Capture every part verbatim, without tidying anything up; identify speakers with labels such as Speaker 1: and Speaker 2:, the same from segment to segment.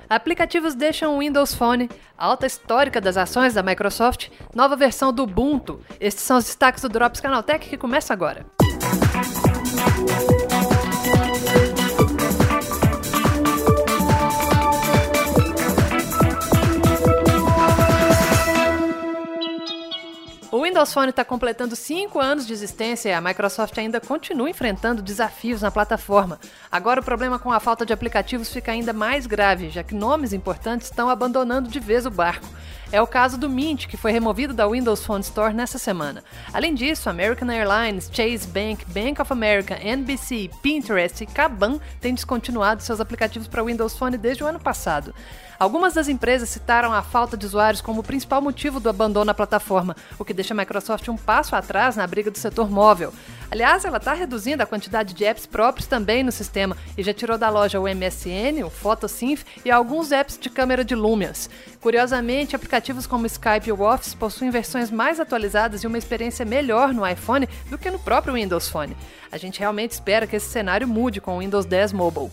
Speaker 1: Aplicativos deixam o Windows Phone, alta histórica das ações da Microsoft, nova versão do Ubuntu. Estes são os destaques do Drops Canaltech que começa agora. O Windows Phone está completando cinco anos de existência e a Microsoft ainda continua enfrentando desafios na plataforma. Agora o problema com a falta de aplicativos fica ainda mais grave, já que nomes importantes estão abandonando de vez o barco. É o caso do Mint, que foi removido da Windows Phone Store nessa semana. Além disso, American Airlines, Chase Bank, Bank of America, N B C, Pinterest e Kaban têm descontinuado seus aplicativos para Windows Phone desde o ano passado. Algumas das empresas citaram a falta de usuários como o principal motivo do abandono da plataforma, o que deixa a Microsoft um passo atrás na briga do setor móvel. Aliás, ela está reduzindo a quantidade de apps próprios também no sistema e já tirou da loja o M S N, o PhotoSynth e alguns apps de câmera de Lumias. Curiosamente, aplicativos como Skype e o Office possuem versões mais atualizadas e uma experiência melhor no iPhone do que no próprio Windows Phone. A gente realmente espera que esse cenário mude com o Windows dez Mobile.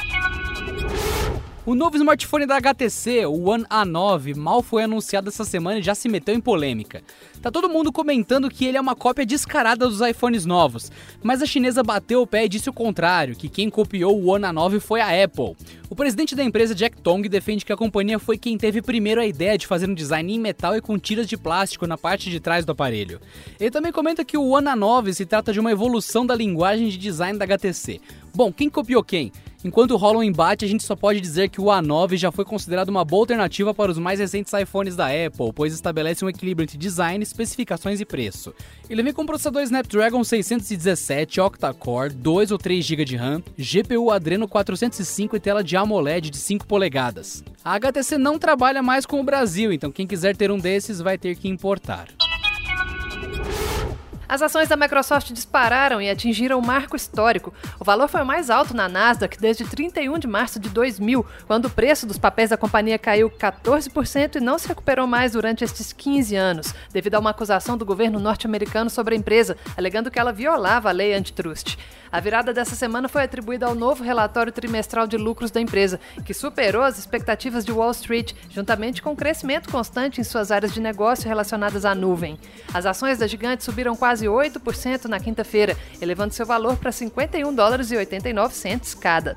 Speaker 2: O novo smartphone da H T C, o One A nove, mal foi anunciado essa semana e já se meteu em polêmica. Tá todo mundo comentando que ele é uma cópia descarada dos iPhones novos, mas a chinesa bateu o pé e disse o contrário, que quem copiou o One A nove foi a Apple. O presidente da empresa, Jack Tong, defende que a companhia foi quem teve primeiro a ideia de fazer um design em metal e com tiras de plástico na parte de trás do aparelho. Ele também comenta que o One A nove se trata de uma evolução da linguagem de design da H T C. Bom, quem copiou quem? Enquanto rola um embate, a gente só pode dizer que o A nove já foi considerado uma boa alternativa para os mais recentes iPhones da Apple, pois estabelece um equilíbrio entre design, especificações e preço. Ele vem com processador Snapdragon seiscentos e dezessete, octa-core, dois ou três gigas de RAM, G P U Adreno quatrocentos e cinco e tela de AMOLED de cinco polegadas. A H T C não trabalha mais com o Brasil, então quem quiser ter um desses vai ter que importar.
Speaker 1: As ações da Microsoft dispararam e atingiram um marco histórico. O valor foi o mais alto na Nasdaq desde trinta e um de março de dois mil, quando o preço dos papéis da companhia caiu quatorze por cento e não se recuperou mais durante estes quinze anos, devido a uma acusação do governo norte-americano sobre a empresa, alegando que ela violava a lei antitrust. A virada dessa semana foi atribuída ao novo relatório trimestral de lucros da empresa, que superou as expectativas de Wall Street, juntamente com um crescimento constante em suas áreas de negócio relacionadas à nuvem. As ações da gigante subiram quase oito por cento na quinta-feira, elevando seu valor para cinquenta e um dólares e oitenta e nove centavos cada.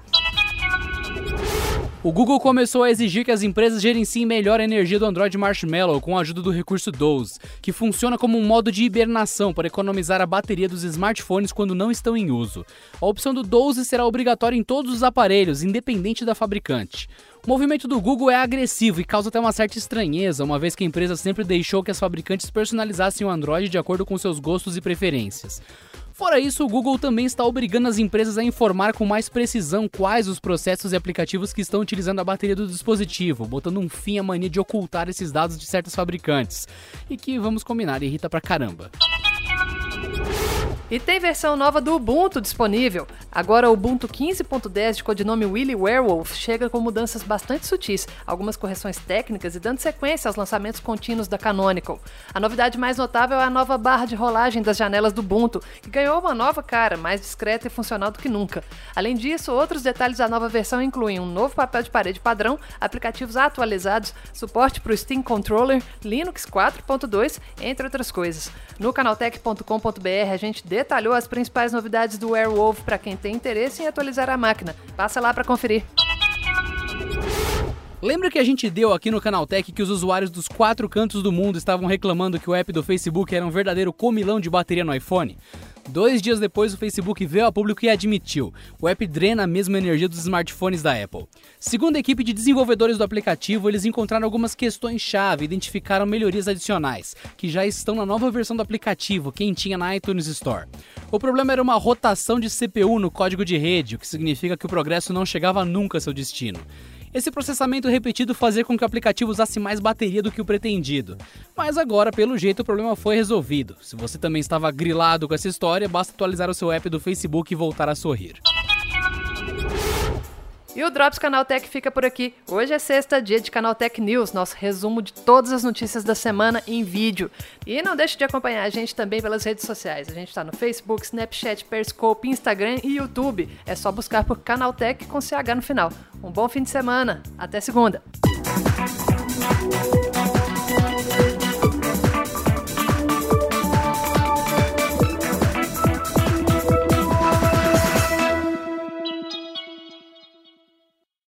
Speaker 2: O Google começou a exigir que as empresas gerenciem melhor a energia do Android Marshmallow com a ajuda do recurso Doze, que funciona como um modo de hibernação para economizar a bateria dos smartphones quando não estão em uso. A opção do Doze será obrigatória em todos os aparelhos, independente da fabricante. O movimento do Google é agressivo e causa até uma certa estranheza, uma vez que a empresa sempre deixou que as fabricantes personalizassem o Android de acordo com seus gostos e preferências. Fora isso, o Google também está obrigando as empresas a informar com mais precisão quais os processos e aplicativos que estão utilizando a bateria do dispositivo, botando um fim à mania de ocultar esses dados de certos fabricantes. E que, vamos combinar, irrita pra caramba.
Speaker 1: E tem versão nova do Ubuntu disponível. Agora o Ubuntu quinze ponto dez de codinome Willy Werewolf chega com mudanças bastante sutis, algumas correções técnicas e dando sequência aos lançamentos contínuos da Canonical. A novidade mais notável é a nova barra de rolagem das janelas do Ubuntu, que ganhou uma nova cara, mais discreta e funcional do que nunca. Além disso, outros detalhes da nova versão incluem um novo papel de parede padrão, aplicativos atualizados, suporte para o Steam Controller, Linux quatro ponto dois, entre outras coisas. No canaltech ponto com ponto b r a gente detalhou as principais novidades do Werewolf para quem tem interesse em atualizar a máquina. Passa lá para conferir.
Speaker 2: Lembra que a gente deu aqui no Canaltech que os usuários dos quatro cantos do mundo estavam reclamando que o app do Facebook era um verdadeiro comilão de bateria no iPhone? Dois dias depois, o Facebook veio a público e admitiu: o app drena a mesma energia dos smartphones da Apple. Segundo a equipe de desenvolvedores do aplicativo, eles encontraram algumas questões-chave e identificaram melhorias adicionais, que já estão na nova versão do aplicativo, quentinha na iTunes Store. O problema era uma rotação de C P U no código de rede, o que significa que o progresso não chegava nunca a seu destino. Esse processamento repetido fazia com que o aplicativo usasse mais bateria do que o pretendido. Mas agora, pelo jeito, o problema foi resolvido. Se você também estava grilado com essa história, basta atualizar o seu app do Facebook e voltar a sorrir.
Speaker 1: E o Drops Canaltech fica por aqui. Hoje é sexta, dia de Canaltech News, nosso resumo de todas as notícias da semana em vídeo. E não deixe de acompanhar a gente também pelas redes sociais. A gente está no Facebook, Snapchat, Periscope, Instagram e YouTube. É só buscar por Canaltech com C H no final. Um bom fim de semana. Até segunda.